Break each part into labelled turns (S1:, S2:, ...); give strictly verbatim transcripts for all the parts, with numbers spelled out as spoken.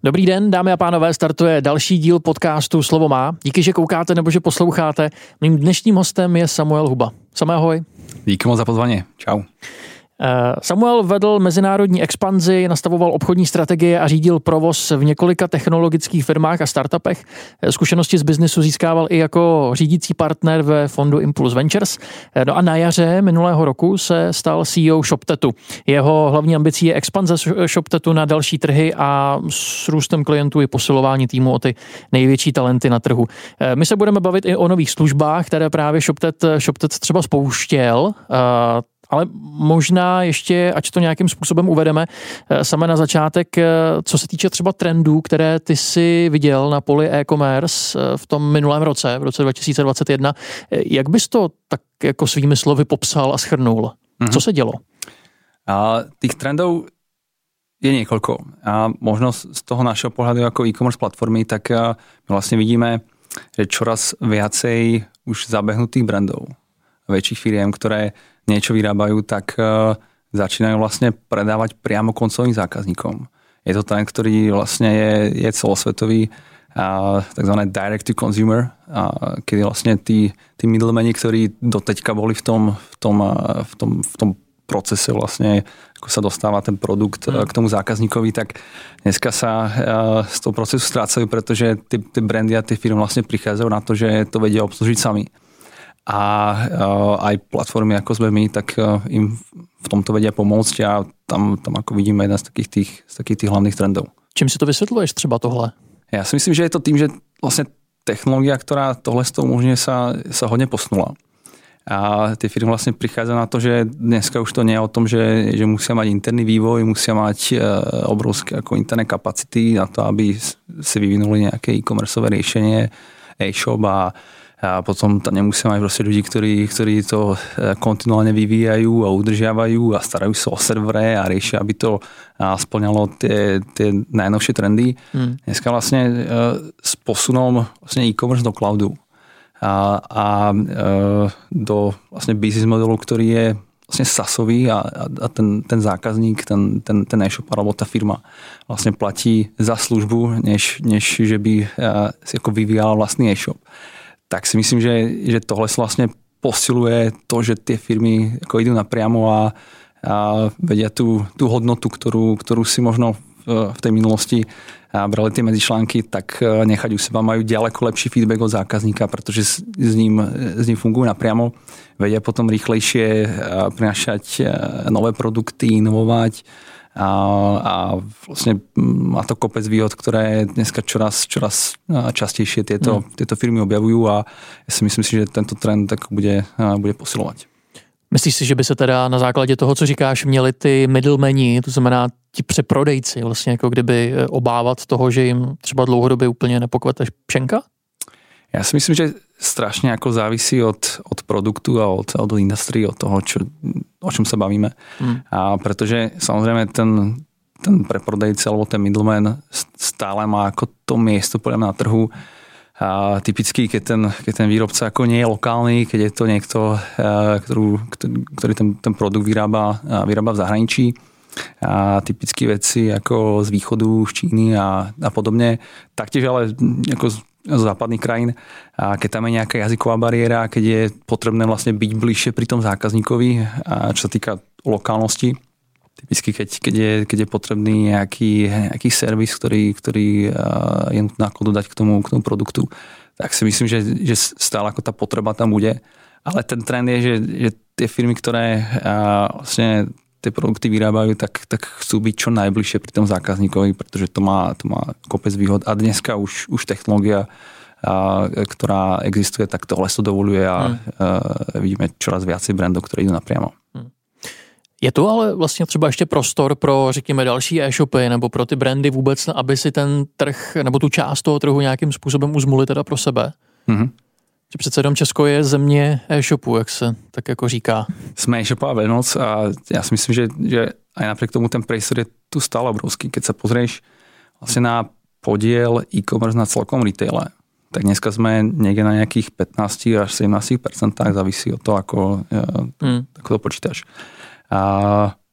S1: Dobrý den, dámy a pánové, startuje další díl podcastu Slovo má. Díky, že koukáte nebo že posloucháte. Mým dnešním hostem je Samuel Huba. Samuel, ahoj.
S2: Díky moc za pozvání. Čau.
S1: Samuel vedl mezinárodní expanzi, nastavoval obchodní strategie a řídil provoz v několika technologických firmách a startupech. Zkušenosti z biznesu získával i jako řídící partner ve fondu Impulse Ventures. No a na jaře minulého roku se stal C E O ShopTetu. Jeho hlavní ambicí je expanze ShopTetu na další trhy a s růstem klientů i posilování týmu o ty největší talenty na trhu. My se budeme bavit i o nových službách, které právě ShopTet, ShopTet třeba spouštěl. Ale možná ještě, ať to nějakým způsobem uvedeme, same na začátek, co se týče třeba trendů, které ty si viděl na poli e-commerce v tom minulém roce, v roce dva tisíce dvacet jedna, jak bys to tak jako svými slovy popsal a shrnul? Mm-hmm. Co se dělo?
S2: A tých trendov je niekoľko. A možno z toho našeho pohľadu ako e-commerce platformy, tak my vlastne vidíme, že čoraz viacej už zabehnutých brandov, väčších firiem, ktoré niečo vyrábajú, tak uh, začínajú vlastne predávať priamo koncovým zákazníkom. Je to ten, ktorý vlastne je, je celosvetový, uh, takzvané direct to consumer, uh, kedy vlastne tí, tí middlemani, ktorí doteďka boli v tom, v tom, uh, v tom, v tom procese vlastne, ako sa dostáva ten produkt uh, k tomu zákazníkovi, tak dneska sa uh, z toho procesu strácajú, pretože tie brandy a tie firmy vlastne prichádzajú na to, že to vedia obslužiť sami. A uh, aj platformy ako sme my, tak uh, im v tomto vedia pomôcť a tam, tam ako vidíme jeden z takých tých, z takých tých hlavných trendov.
S1: Čím si to vysvetľuješ třeba tohle?
S2: Ja si myslím, že je to tým, že vlastne technológia, ktorá tohle z toho umožňuje, sa, sa hodne posunula. A tie firmy vlastne prichádzajú na to, že dneska už to nie je o tom, že, že musia mať interný vývoj, musia mať uh, obrovské ako interné kapacity na to, aby si vyvinuli nejaké e-commerceové riešenie, e-shop a A potom tam nemusia mať proste ľudí, ktorí, ktorí to kontinuálne vyvíjajú a udržiavajú a starajú sa o servere a riešia, aby to splňalo tie, tie najnovšie trendy. Hmm. Dneska vlastne s posunom vlastne e-commerce do cloudu a, a do vlastne business modelu, ktorý je vlastne SaaSový a, a ten, ten zákazník, ten, ten, ten e-shop alebo tá firma vlastne platí za službu, než, než že by si ako vyvíjala vlastný e-shop. Tak si myslím, že, že tohle vlastne posiluje to, že tie firmy ako idú napriamo a, a vedia tú, tú hodnotu, ktorú, ktorú si možno v, v tej minulosti brali tie medzičlánky, tak nechať u seba, majú ďaleko lepší feedback od zákazníka, pretože s, s, ním, s ním fungujú napriamo, vedia potom rýchlejšie prinášať nové produkty, inovovať. A, a vlastne má to kopec výhod, ktoré dneska čoraz, čoraz častejšie tieto, mm. tieto firmy objavujú a ja si myslím si, že tento trend tak bude, bude posilovať.
S1: Myslíš si, že by se teda na základě toho, co říkáš, měli ty middlemani, to znamená ti přeprodejci, vlastně jako kdyby obávat toho, že jim třeba dlouhodobě úplně nepokvete pšenka?
S2: Ja si myslím, že strašne ako závisí od, od produktu a od, od industrie, od toho, čo, o čom sa bavíme. Hmm. A pretože samozrejme ten, ten preprodejca alebo ten middleman stále má ako to miesto podľa mňa na trhu. A typicky, keď ten, keď ten výrobca ako nie je lokálny, keď je to niekto, ktorú, ktorý ten, ten produkt vyrába, vyrába v zahraničí, a typické veci ako z východu, z Číny a, a podobne. Taktiež ale ako z, z západných krajín. A keď tam je nejaká jazyková bariéra, keď je potrebné vlastne byť bližšie pri tom zákazníkovi, a čo sa týka lokálnosti, typicky keď, keď, je, keď je potrebný nejaký, nejaký servis, ktorý, ktorý je nutné dodať k tomu, k tomu produktu, tak si myslím, že, že stále ako tá potreba tam bude. Ale ten trend je, že, že tie firmy, ktoré vlastne tie produkty vyrábajú, tak, tak chcú byť čo najbližšie pri tom zákazníkovi, pretože to má, to má kopec výhod. A dneska už, už technológia, a, ktorá existuje, tak tohle to dovoluje a, hmm. a vidíme čoraz viacej brandov, ktoré idú napriamo.
S1: Hmm. Je tu ale vlastně třeba ještě prostor pro, řekněme, další e-shopy nebo pro ty brandy vůbec, aby si ten trh nebo tu část toho trhu nějakým způsobem uzmuli teda pro sebe? Hmm. Že přece jenom Česko je země e-shopu, jak se tak jako říká.
S2: Sme e-shopová veľmoc a ja si myslím, že, že aj napriek tomu ten priestor je tu stále obrovský. Keď sa pozrieš vlastne na podiel e-commerce na celkom retaile, tak dneska sme niekde na nejakých pätnásť až sedemnásť percent, závisí od toho, ako, hmm. ako to počítaš. A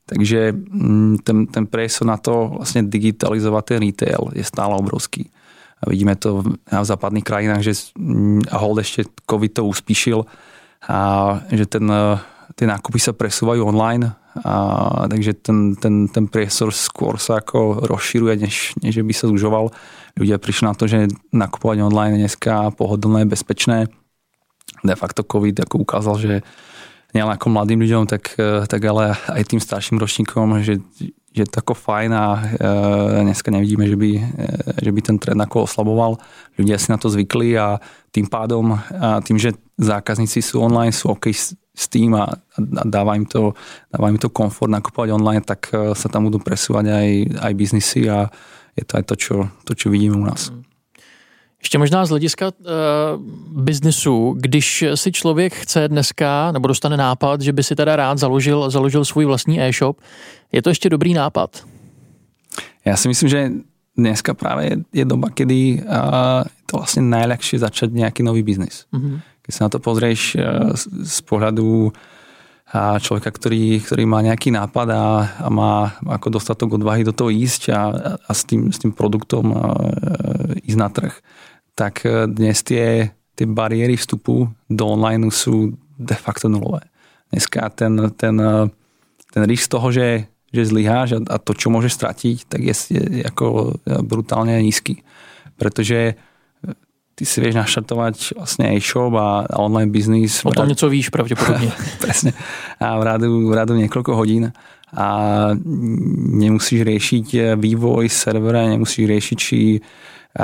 S2: Takže ten, ten priestor na to vlastne digitalizovať ten retail je stále obrovský. A vidíme to v západných krajinách, že a hold ešte COVID to uspíšil, a že ten, tie nákupy sa presúvajú online, a takže ten, ten, ten priestor skôr sa ako rozširuje, než, než by sa zužoval. Ľudia prišli na to, že nakupovať online je dneska pohodlné, bezpečné. De facto COVID ako ukázal, že nielen ako mladým ľuďom, tak, tak ale aj tým starším ročníkom, že, že je to ako fajn a e, dneska nevidíme, že by, e, že by ten trend ako oslaboval. Ľudia si na to zvykli a tým pádom, a tým, že zákazníci sú online, sú OK s, s tým a, a dáva im to, dáva im to komfort nakupovať online, tak sa tam budú presúvať aj, aj biznisy a je to aj to, čo, to, čo vidíme u nás.
S1: Ještě možná z hlediska uh, biznesu, když si člověk chce dneska, nebo dostane nápad, že by si teda rád založil, založil svůj vlastní e-shop, je to ještě dobrý nápad?
S2: Ja si myslím, že dneska práve je, je doba, kedy uh, je to vlastne najľahšie začať nejaký nový biznis. Mm-hmm. Keď sa na to pozrieš uh, z, z pohľadu uh, človeka, ktorý, ktorý má nejaký nápad a, a má ako dostatok odvahy do toho ísť a, a s, tým, s tým produktom uh, ísť na trh, tak dnes tie, tie bariéry vstupu do online sú de facto nulové. Dneska ten, ten, ten risk toho, že, že zlyháš a to, čo môžeš stratiť, tak je, je ako brutálne nízky. Pretože ty si vieš naštartovať vlastne e-shop a online biznis.
S1: O tom něco víš pravděpodobně.
S2: Presne. A v rádu, v rádu niekoľko hodín a nemusíš riešiť vývoj servera, nemusíš riešiť, či a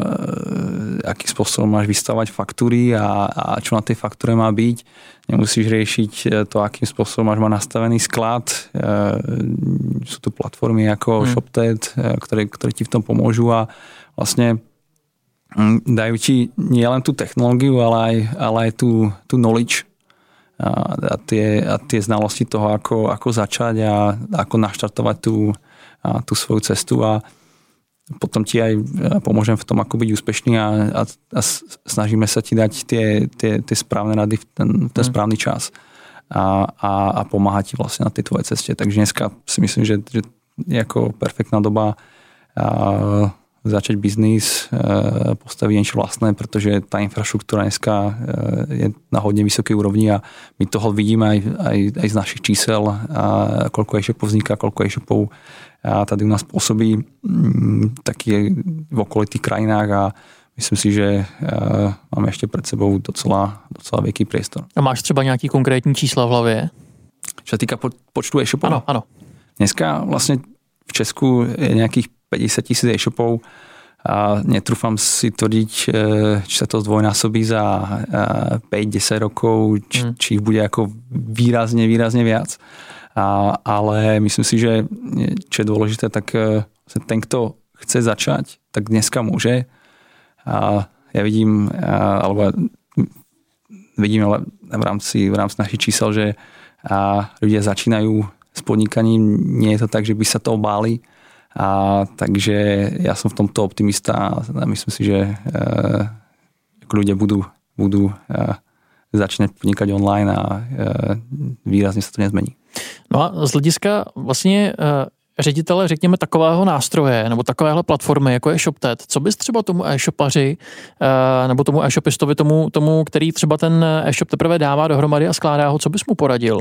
S2: akým spôsobom máš vystavovať faktúry a, a čo na tej faktúre má byť. Nemusíš riešiť to, akým spôsobom máš mať nastavený sklad. Sú tu platformy ako hmm. ShopTet, ktoré, ktoré ti v tom pomôžu a vlastne dajú ti nielen tú technológiu, ale aj, ale aj tú, tú knowledge a, a, tie, a tie znalosti toho, ako, ako začať a ako naštartovať tú, a, tú svoju cestu a potom ti aj pomôžem v tom, ako byť úspešný a, a, a snažíme sa ti dať tie, tie, tie správne rady v ten, v ten správny čas a, a, a pomáhať ti vlastne na tej tvojej ceste. Takže dneska si myslím, že, že je ako perfektná doba a, začať biznis, a, postaviť niečo vlastné, pretože tá infraštruktúra dneska je na hodne vysokej úrovni a my toho vidíme aj, aj, aj z našich čísel, a koľko e-shopov vzniká, koľko e-shopov a tady u nás pôsobí taký v okolitých krajinách a myslím si, že máme ešte pred sebou docela, docela veľký priestor.
S1: A máš třeba nějaký konkrétní čísla v hlavě?
S2: Čo sa týka počtu e-shopov?
S1: Áno, áno. Dneska
S2: vlastne v Česku je nejakých päťdesiat tisíc e-shopov a netrúfam si tvrdiť, či sa to zdvojnásobí za päť desať rokov, či, hmm. či ich bude ako výrazne, výrazne viac. A, ale myslím si, že čo je dôležité, tak ten, kto chce začať, tak dneska môže. A ja vidím, alebo vidím ale v rámci, v rámci našich čísel, že ľudia začínajú s podnikaním. Nie je to tak, že by sa to obáli. A, takže ja som v tomto optimista a myslím si, že ľudia budú, budú začínať podnikať online a výrazne sa to nezmení.
S1: No a z hlediska vlastně uh, ředitele, řekněme, takového nástroje nebo takovéhle platformy, jako je ShopTet, co bys třeba tomu e-shopaři uh, nebo tomu e-shopistovi, tomu, tomu, který třeba ten e-shop teprve dává dohromady a skládá ho, co bys mu poradil?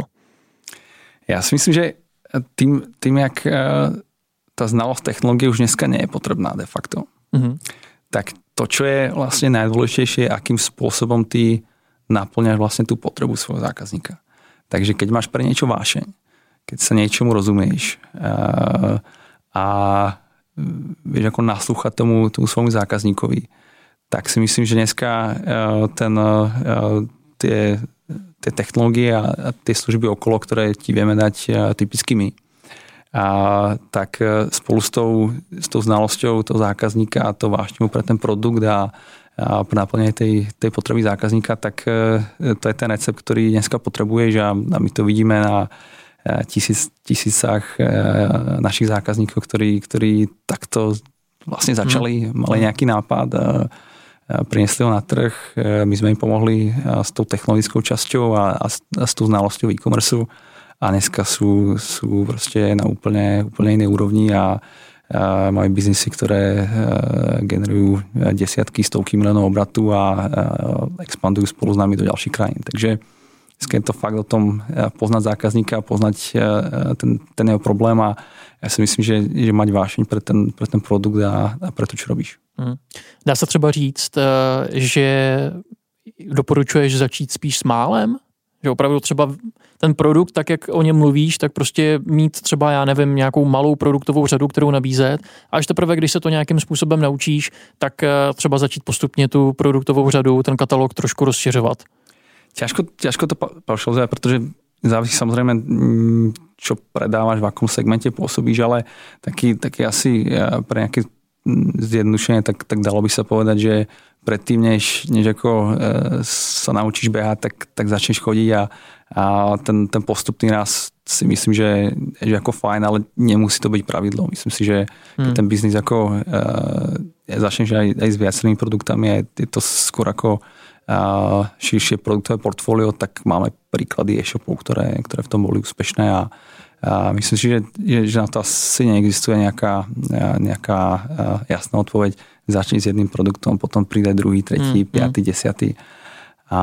S2: Já si myslím, že tým, tým jak uh, ta znalost technologie už dneska nie je potrebná de facto, mm-hmm. tak to, čo je vlastne najdôležitejšie, akým spôsobom ty naplňaš vlastne tú potrebu svojho zákazníka. Takže keď máš pre niečo vášeň, keď sa niečomu rozumieš a, a vieš ako naslúchať tomu, tomu svojmu zákazníkovi, tak si myslím, že dneska ten, tie, tie technológie a tie služby okolo, ktoré ti vieme dať typicky my, a tak spolu s tou, s tou znalosťou toho zákazníka a to vášňou pre ten produkt a a pre naplnenie tej, tej potreby zákazníka, tak to je ten recept, ktorý dneska potrebuješ a my to vidíme na tisíc, tisícach našich zákazníkov, ktorí, ktorí takto vlastne začali, mali nejaký nápad, priniesli ho na trh, my sme im pomohli s tou technologickou časťou a, a s tou znalosťou e-commerce a dneska sú, sú proste na úplne, úplne inej úrovni a, a majú biznisy, ktoré generujú desiatky, stovky miliónov obratu a, a expandujú spolu s nami do ďalších krajín. Takže dneska je to fakt o tom poznať zákazníka, poznať ten, ten jeho problém a ja si myslím, že, že mať vášeň pre ten, pre ten produkt a, a pre to, čo robíš. Hmm.
S1: Dá se třeba říct, že doporučuješ začít spíš s málem? Že opravdu třeba ten produkt, tak jak o něm mluvíš, tak prostě mít třeba, já nevím, nějakou malou produktovou řadu, kterou nabízet. A až teprve, když se to nějakým způsobem naučíš, tak třeba začít postupně tu produktovou řadu, ten katalog trošku rozšiřovat.
S2: Ťažko, ťažko to paušalizovať, pretože závisí samozrejme, čo predávaš, v akom segmente pôsobíš, ale taký, taký asi pre nejaké zjednodušenie, tak, tak dalo by sa povedať, že predtým, než, než ako e, sa naučíš behať, tak, tak začneš chodiť a, a ten, ten postupný raz si myslím, že, že ako fajn, ale nemusí to byť pravidlo. Myslím si, že hmm. ten biznis ako e, začneš aj, aj s viacerými produktami a je to skôr ako a širšie produktové portfólio, tak máme príklady e-shopov, ktoré, ktoré v tom boli úspešné a, a myslím si, že, že na to asi neexistuje nejaká, nejaká jasná odpoveď. Začni s jedným produktom, potom príde druhý, tretí, mm, piatý, mm. desiatý. A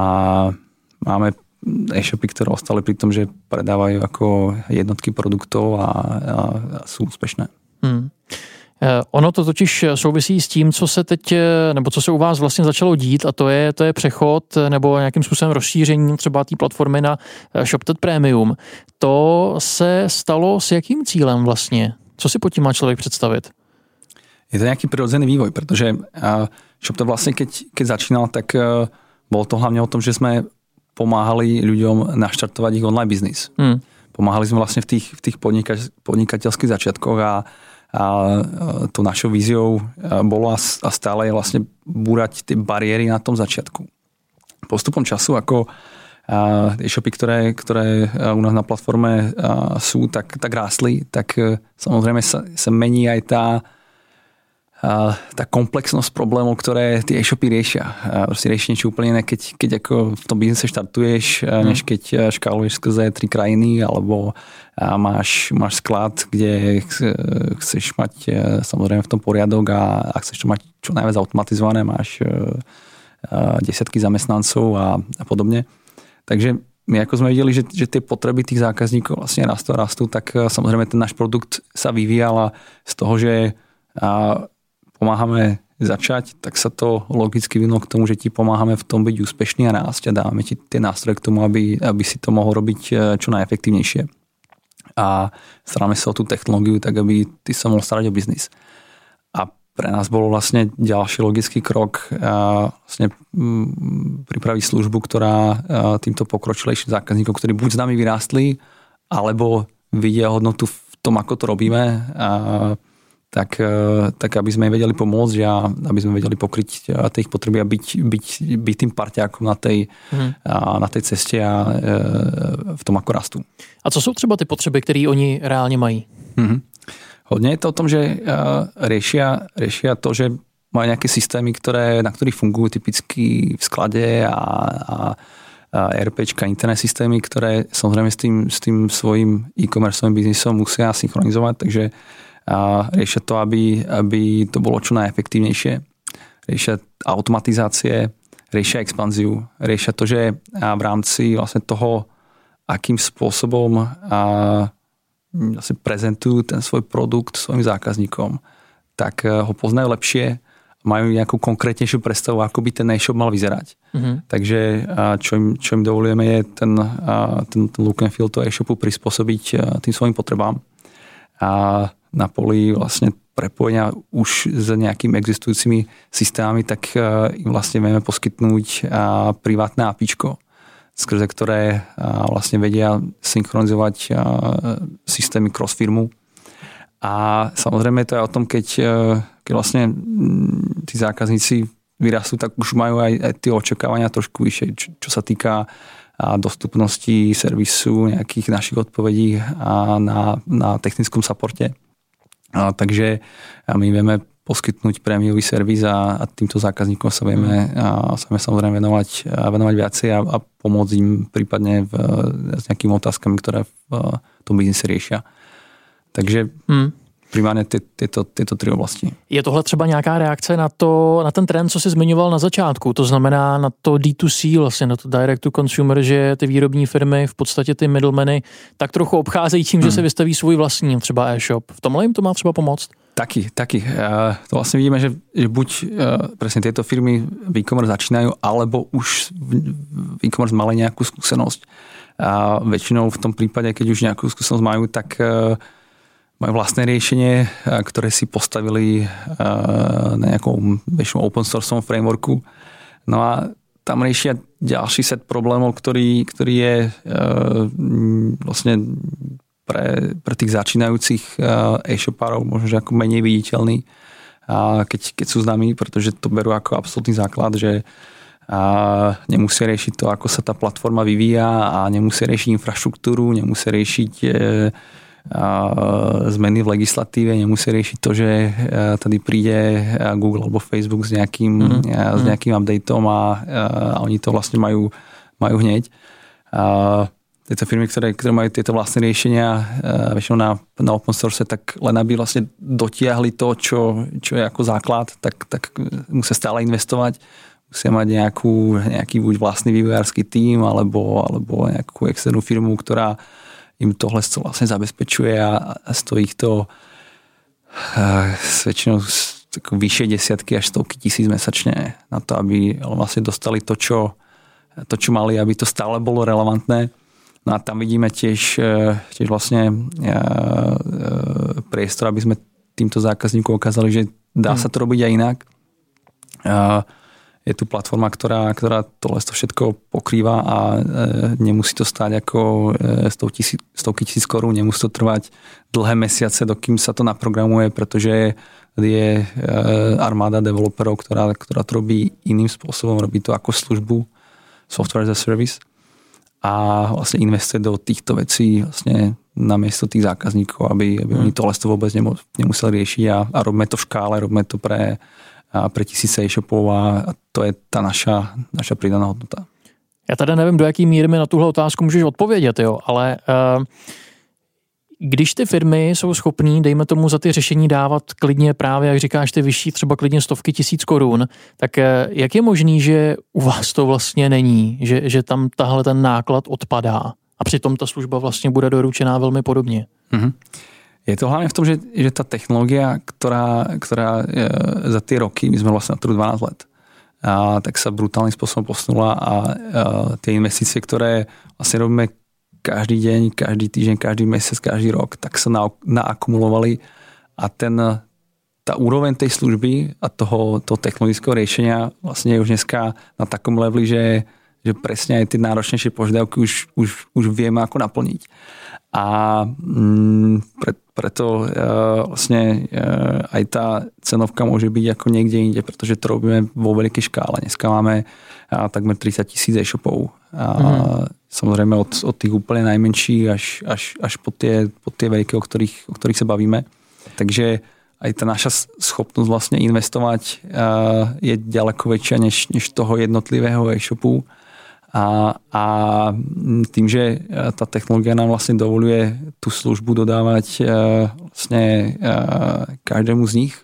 S2: máme e-shopy, ktoré ostali pri tom, že predávajú ako jednotky produktov a, a, a sú úspešné. Mm.
S1: Ono to totiž souvisí s tím, co se teď, nebo co se u vás vlastně začalo dít, a to je, to je přechod nebo nějakým způsobem rozšíření třeba té platformy na ShopTet Premium. To se stalo s jakým cílem vlastně? Co si pod tím má člověk představit?
S2: Je to nejaký prirodzený vývoj, pretože ShopTet vlastne, keď, keď začínal, tak bolo to hlavne o tom, že sme pomáhali ľuďom naštartovať ich online biznis. Hmm. Pomáhali sme vlastne v tých, v tých podnikateľ, podnikateľských začiatkoch a A tou našou víziou bolo a stále je vlastne búrať tie bariéry na tom začiatku. Postupom času, ako e-shopy, ktoré, ktoré u nás na platforme sú, tak, tak rástli, tak samozrejme sa, sa mení aj tá, tá komplexnosť problémov, ktoré tie e-shopy riešia. Proste riešia niečo úplne iné, keď, keď ako v tom biznise štartuješ, mm. než keď škáluješ skrze tri krajiny, alebo máš, máš sklad, kde chceš mať samozrejme v tom poriadok a, a chceš to mať čo najviac automatizované, máš desiatky zamestnancov a, a podobne. Takže my ako sme videli, že, že tie potreby tých zákazníkov vlastne rastú a rastú, tak samozrejme ten náš produkt sa vyvíjal a z toho, že a, pomáhame začať, tak sa to logicky vyvinulo k tomu, že ti pomáhame v tom byť úspešný a rásť a dáme ti tie nástroje k tomu, aby, aby si to mohol robiť čo najefektívnejšie. A staráme sa o tú technológiu tak, aby ty sa mohol starať o biznis. A pre nás bol vlastne ďalší logický krok a vlastne pripraviť službu, ktorá týmto pokročilejším zákazníkom, ktorí buď s nami vyrástli, alebo vidia hodnotu v tom, ako to robíme, a tak, tak aby sme vedeli pomôcť a aby sme vedeli pokryť tie ich potreby a byť, byť, byť tým parťákom na tej, hmm. na tej ceste a v tom, ako rastú.
S1: A co jsou třeba ty potřeby, které oni reálně mají?
S2: Hmm. Hodně je to o tom, že riešia, riešia to, že majú nejaké systémy, ktoré, na ktorých fungujú typicky v sklade a, a, a RPčka, internet systémy, ktoré samozrejme s tým, s tým svojím e-commerceovým biznisom musia synchronizovať, takže a riešia to, aby, aby to bolo čo najefektívnejšie. Riešia automatizácie, riešia expanziu, riešia to, že v rámci vlastne toho, akým spôsobom vlastne prezentujú ten svoj produkt svojim zákazníkom, tak ho poznajú lepšie, majú nejakú konkrétnejšiu predstavu, ako by ten e-shop mal vyzerať. Mm-hmm. Takže čo im, čo im dovolujeme je ten, ten, ten look and feel toho e-shopu prispôsobiť tým svojim potrebám. A na poli vlastne prepojenia už s nejakými existujúcimi systémami, tak im vlastne vieme poskytnúť privátne APIčko, skrze ktoré vlastne vedia synchronizovať systémy cross firmu. A samozrejme to je o tom, keď, keď vlastne tí zákazníci vyrastú, tak už majú aj, aj tie očakávania trošku vyššie, čo, čo sa týka dostupnosti servisu, nejakých našich odpovedí na, na technickom supporte. A takže my vieme poskytnúť prémiový servis a, a týmto zákazníkom sa vieme, a sa vieme samozrejme venovať, venovať viacej a, a pomôcť im prípadne v, s nejakými otázkami, ktoré v tom biznise riešia. Takže hmm. primárně ty, tyto, tyto tři oblasti.
S1: Je tohle třeba nějaká reakce na, to, na ten trend, co jsi zmiňoval na začátku? To znamená na to D dva C, vlastně na to direct to consumer, že ty výrobní firmy, v podstatě ty middlemany, tak trochu obcházejí tím, hmm. že se vystaví svůj vlastní třeba e-shop. V tomhle jim to má třeba pomoct?
S2: Taky, taky. To vlastně vidíme, že, že buď presne tieto firmy v e-commerce začínajú, alebo už v e-commerce mali nejakú skúsenosť. A väčšinou v tom prípade, keď už nejakú skúsenosť majú, tak majú vlastné riešenie, ktoré si postavili na nejakom väčšinou open sourceovom frameworku. No a tam riešia ďalší set problémov, ktorý, ktorý je vlastne pre, pre tých začínajúcich e-shopárov možno, že ako menej viditeľný, keď, keď sú známi, pretože to berú ako absolútny základ, že nemusia riešiť to, ako sa tá platforma vyvíja a nemusia riešiť infraštruktúru, nemusia riešiť zmeny v legislatíve, nemusia riešiť to, že tady príde Google alebo Facebook s nejakým, mm. s nejakým updateom a, a oni to vlastne majú, majú hneď. A tieto firmy, ktoré, ktoré majú tieto vlastné riešenia väčšinou na, na open source, tak len aby vlastne dotiahli to, čo, čo je ako základ, tak, tak musia stále investovať. Musia mať nejakú, nejaký buď vlastný vývojársky tím alebo, alebo nejakú externú firmu, ktorá im tohle vlastne zabezpečuje a, a stojí ich to uh, väčšinou vyššie desiatky až stovky tisíc mesačne na to, aby vlastne dostali to, čo, to, čo mali, aby to stále bolo relevantné. No a tam vidíme tiež, tiež vlastne priestor, aby sme týmto zákazníkom ukázali, že dá sa to robiť aj inak. Je tu platforma, ktorá, ktorá tohle všetko pokrýva a nemusí to stáť ako stovky tisíc korún, nemusí to trvať dlhé mesiace, dokým sa to naprogramuje, pretože je armáda developerov, ktorá, ktorá to robí iným spôsobom, robí to ako službu, software as a service. A vlastne investuje do týchto vecí vlastne namiesto tých zákazníkov, aby, aby hmm. oni tohle vôbec nemuseli riešiť a, a robíme to v škále, robíme to pre, pre tisíce e-shopov a to je ta naša, naša pridaná hodnota.
S1: Já tady nevím, do jaký míry mi na tuhle otázku můžeš odpovědět, jo, ale uh, když ty firmy jsou schopný, dejme tomu, za ty řešení dávat klidně právě, jak říkáš, ty vyšší třeba klidně stovky tisíc korun, tak jak je možný, že u vás to vlastně není, že, že tam tahle ten náklad odpadá a přitom ta služba vlastně bude doručená velmi podobně? Mm-hmm.
S2: Je to hlavne v tom, že, že tá technológia, ktorá, ktorá je, za tie roky, my sme vlastne na trhu dvanásť let, a tak sa brutálnym spôsobom posunula a, a tie investície, ktoré vlastne robíme každý deň, každý týždeň, každý mesiac, každý rok, tak sa na, naakumulovali a ten, tá úroveň tej služby a toho, toho technologického riešenia vlastne je už dneska na takom leveli, že, že presne aj tie náročnejšie požiadavky už, už, už vieme ako naplniť. A mm, pre, preto e, vlastne e, aj tá cenovka môže byť ako niekde inde, pretože to robíme vo veľkej škále. Dneska máme a, takmer tridsať tisíc e-shopov. A, mm. Samozrejme od, od tých úplne najmenších až, až, až po, tie, po tie veľké, o ktorých, o ktorých sa bavíme. Takže aj tá naša schopnosť vlastne investovať a, je ďaleko väčšia než, než toho jednotlivého e-shopu. A, a tým, že tá technológia nám vlastne dovoluje tú službu dodávať vlastne každému z nich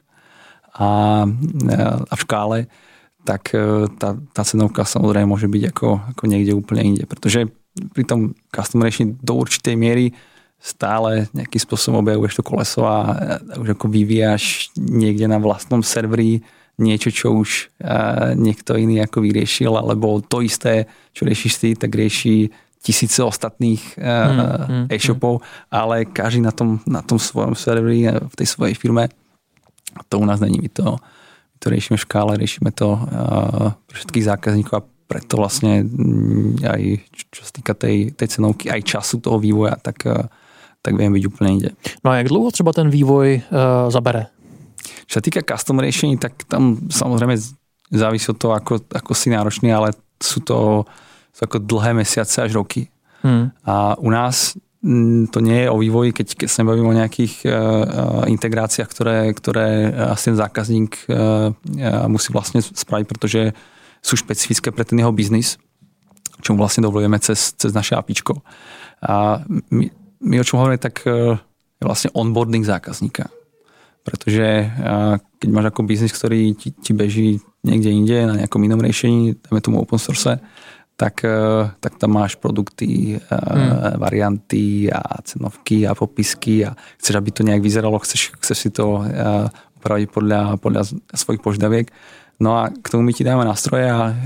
S2: a, a v škále, tak tá, tá cenovka samozrejme môže byť ako, ako niekde úplne inde. Pretože pri tom custom riešení do určitej miery stále nejakým spôsobom objavuješ to koleso a už ako vyvíjaš niekde na vlastnom serveri niečo, čo už uh, niekto iný ako vyriešil, alebo to isté, čo riešiš ty, tak rieši tisíce ostatných uh, mm, mm, e-shopov, mm. ale každý na tom, na tom svojom serveri, v tej svojej firme. To u nás není. My to, my to riešime v škále, riešime to uh, pre všetkých zákazníkov a preto vlastne aj čo sa týka tej, tej cenovky, aj času toho vývoja, tak, uh, tak viem byť úplne inde.
S1: No a jak dlouho třeba ten vývoj uh, zabere?
S2: Čo sa týka custom riešení, tak tam samozrejme závisí od toho, ako, ako si náročný, ale sú to sú ako dlhé mesiace až roky. Hmm. A u nás to nie je o vývoji, keď, keď sa nebavíme o nejakých uh, integráciách, ktoré, ktoré asi ten zákazník uh, musí vlastne spraviť, pretože sú špecifické pre ten jeho biznis, čo mu vlastne dovolujeme cez, cez naše APIčko. A my, my o čom hovoríme, tak uh, je vlastne onboarding zákazníka. Pretože uh, keď máš ako biznis, ktorý ti, ti beží niekde inde, na nejakom inom riešení, dáme tomu open source, tak, tak tam máš produkty, hmm. varianty a cenovky a popisky a chceš, aby to nejak vyzeralo, chceš, chceš si to upraviť podľa, podľa svojich požiadaviek. No a k tomu my ti dáme nástroje a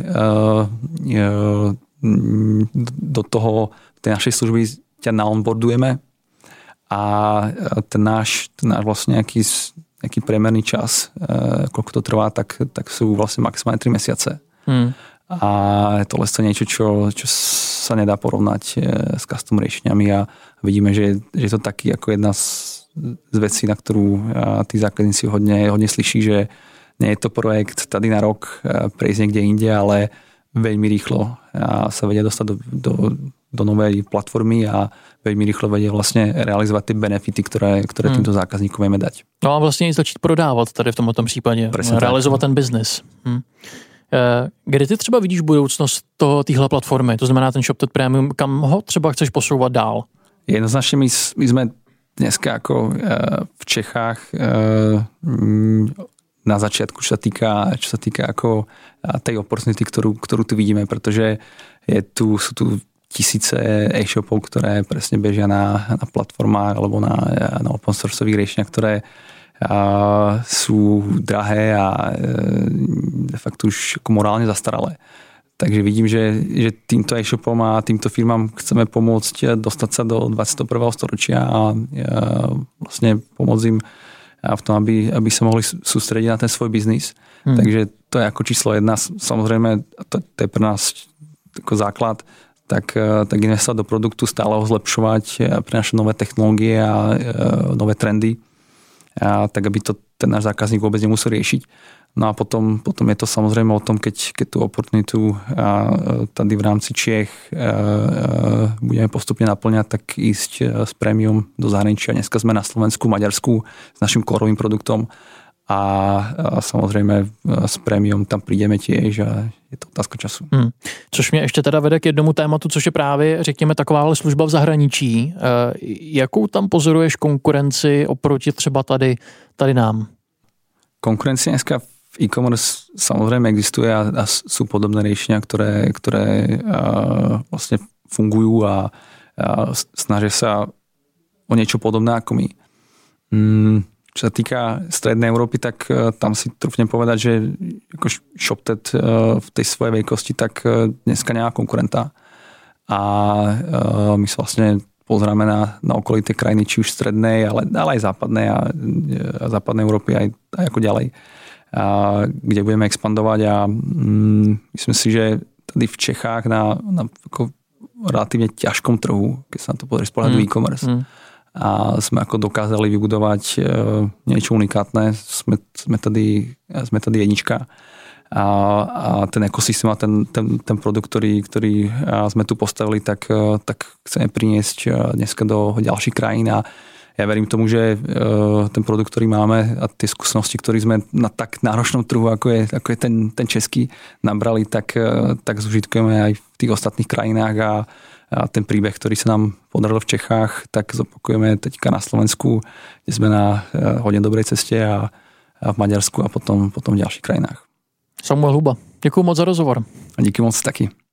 S2: do toho, tej našej služby ťa naonboardujeme a ten náš, ten náš vlastne nejaký, nejaký priemerný čas, koľko to trvá, tak, tak sú vlastne maximálne tri mesiace. Hmm. A je to lesne niečo, čo, čo sa nedá porovnať s custom riešeniami a vidíme, že, že je to taký ako jedna z, z vecí, na ktorú tí zákazníci hodne, hodne slyší, že nie je to projekt tady na rok prejsť niekde inde, ale veľmi rýchlo sa vedia dostať do, do, do novej platformy a veľmi rýchlo vedia vlastne realizovať tie benefity, ktoré, ktoré týmto zákazníkom vieme dať.
S1: No a vlastně i začít prodávat tady v tomto případě. Presne realizovat tak. Ten biznis. Hm. Kde ty třeba vidíš budoucnost téhle platformy, to znamená ten ShopTet Premium, kam ho třeba chceš posouvat dál?
S2: Jednoznačne my, my sme dneska ako v Čechách na začiatku, čo sa týka, čo sa týka ako tej opportunity, ktorú, ktorú tu vidíme, pretože je tu, sú tu tisíce e-shopov, ktoré presne bežia na, na platformách alebo na, na open sourceových riešeniach, ktoré a sú drahé a de facto už ako morálne zastaralé. Takže vidím, že, že týmto e-shopom a týmto firmám chceme pomôcť dostať sa do dvadsiateho prvého storočia a vlastne pomôcť im v tom, aby, aby sa mohli sústrediť na ten svoj biznis. Hmm. Takže to je ako číslo jedna. Samozrejme, to, to je pre nás ako základ, tak, tak investovať do produktu, stále ho zlepšovať, prinášať nové technológie a nové trendy. A tak aby to ten náš zákazník vôbec nemusel riešiť. No a potom, potom je to samozrejme o tom, keď, keď tú oportunitu tady v rámci Čiech budeme postupne naplňať, tak ísť s prémium do zahraničia. Dneska sme na Slovensku, Maďarsku s našim korovým produktom a, a samozřejmě s prémium tam přijdeme tiež a je to otázka času. Hmm.
S1: Což mě ještě teda vede k jednomu tématu, což je právě, řekněme, takováhle služba v zahraničí. E, jakou tam pozoruješ konkurenci oproti třeba tady, tady nám?
S2: Konkurencia dneska v e-commerce samozřejmě existuje a, a sú podobné riešenia, ktoré, ktoré a, vlastne fungujú a, a snažia sa o niečo podobné ako my. Hmm. Čo sa týka strednej Európy, tak tam si trúfnem povedať, že ako ShopTet v tej svojej veľkosti tak dneska nemá konkurenta. A my sa vlastne pozráme na, na okolité krajiny, či už strednej, ale, ale aj západnej a, a západnej Európy aj, aj ako ďalej, a, kde budeme expandovať a mm, myslím si, že tady v Čechách na, na ako relatívne ťažkom trhu, keď sa na to pozrieš z pohľadu mm. e-commerce, mm. a sme ako dokázali vybudovať niečo unikátne. Sme, sme, tady, sme tady jednička a, a ten ekosystém a ten, ten, ten produkt, ktorý, ktorý sme tu postavili, tak, tak chceme priniesť dneska do ďalších krajín a ja verím tomu, že ten produkt, ktorý máme a tie skúsenosti, ktoré sme na tak náročnom trhu, ako je, ako je ten, ten český, nabrali, tak, tak zužitkujeme aj v tých ostatných krajinách a A ten príbeh, ktorý sa nám podaril v Čechách, tak zopakujeme teďka na Slovensku, kde sme na hodne dobrej ceste a, a v Maďarsku a potom, potom v ďalších krajinách.
S1: Samuel Huba, děkuji moc za rozhovor.
S2: A díky moc taky.